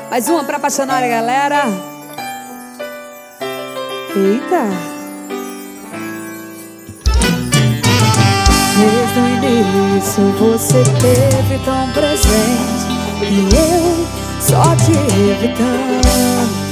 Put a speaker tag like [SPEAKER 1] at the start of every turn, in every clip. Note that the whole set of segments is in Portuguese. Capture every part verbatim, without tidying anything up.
[SPEAKER 1] Mais uma pra apaixonar a galera. Eita. Desde o início você teve tão presente e eu só te evitando.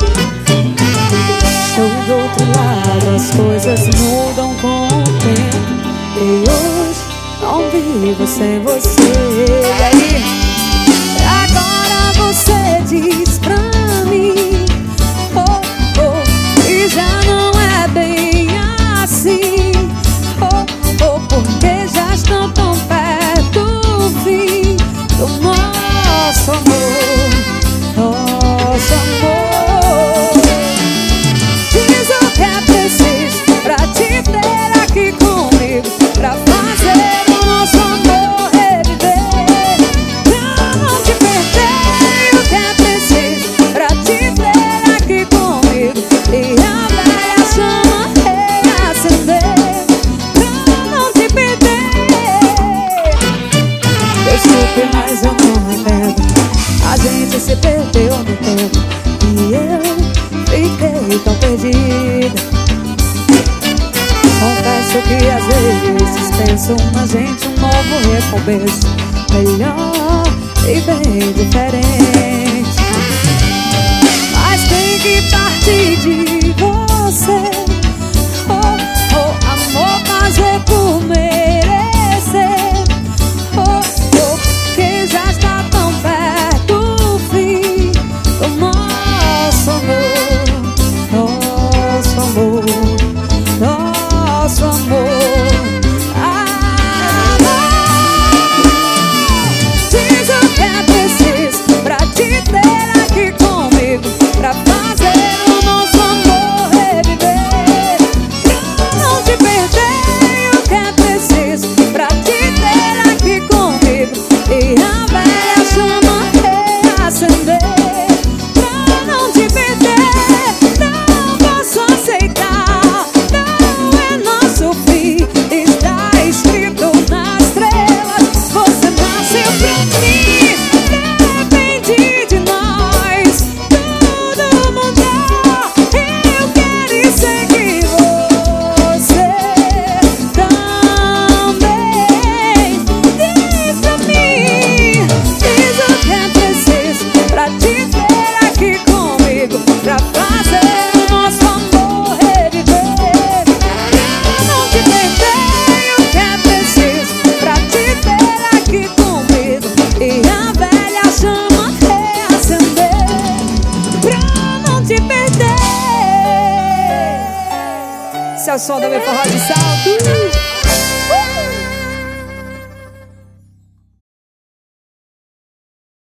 [SPEAKER 1] Estou do outro lado, as coisas mudam com o tempo e hoje não vivo sem você. E aí? Agora você diz pra mim, oh, oh, e já não é bem assim, oh, oh, porque já estão tão perto do fim do nosso amor, nosso amor. Diz o que é preciso pra te ter aqui comigo, pra fazer o nosso amor reviver, pra não te perder. O que é preciso pra te ter aqui comigo e a velha chama reacender, pra não te perder. Desculpe, mas eu não entendo. A gente se perdeu no tempo e eu fiquei tão perdida. Confesso que às vezes penso na gente um novo recomeço, melhor e bem diferente. Mas tem que partir de você, oh, oh, amor, fazer por merecer, oh, oh, que já está tão perto do fim do nosso amor, nosso amor, nosso amor. Diz o que é preciso pra te ter aqui comigo, pra fazer o nosso amor reviver, pra não te perder. O que é preciso pra te ter aqui comigo e a velha chama reacender, pra não te perder. Não posso aceitar, não é nosso fim, está escrito nas estrelas. Você nasceu pra mim, depende de nós tudo mudar. Eu quero seguir você também. Diz pra mim, diz o que é preciso pra te ter aqui comigo, pra fazer o nosso amor reviver, pra não te perder. O que é preciso pra te ter aqui comigo e a velha chama reacender, pra não te perder. Esse é o som do meu forró de salto.